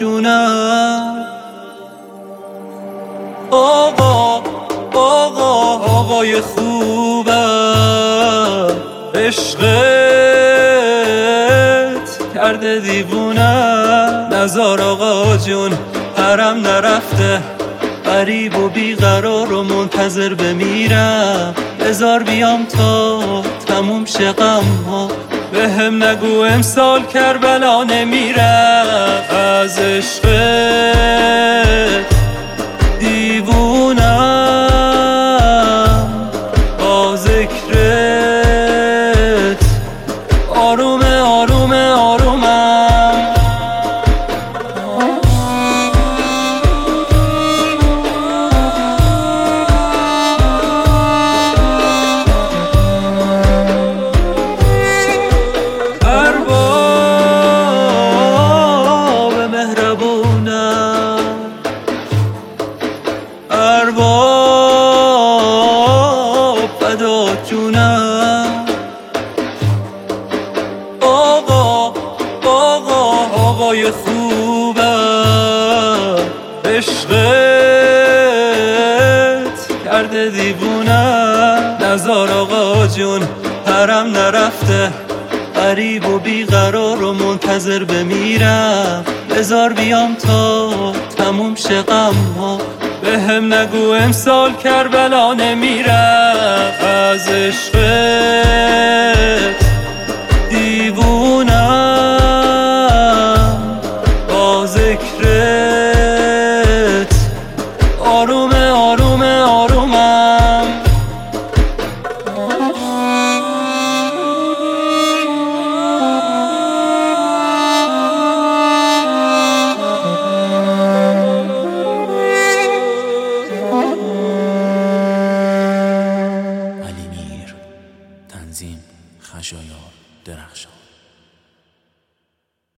جونم. آقای خوبم، عشقت کرده دیوونم. نزار آقا جون حرم نرفته، غریب و بیقرار و منتظر بمیرم. بذار بیام تا تموم شه غم ها، به هم نگو امسال کربلا نمیرم. از عشقت دیوونم، با ذکرت آرومه آرومه آرومم. ارباب مهربونم، ارباب فدا جونم. آقای خوبم، عشقت کرده دیوونم. نزار آقا جون حرم نرفته، غریب و بیقرار و منتظر بمیرم. بذار بیام تا تموم شه غم ها، به هم نگو امسال کربلا نمیرم. از عشقت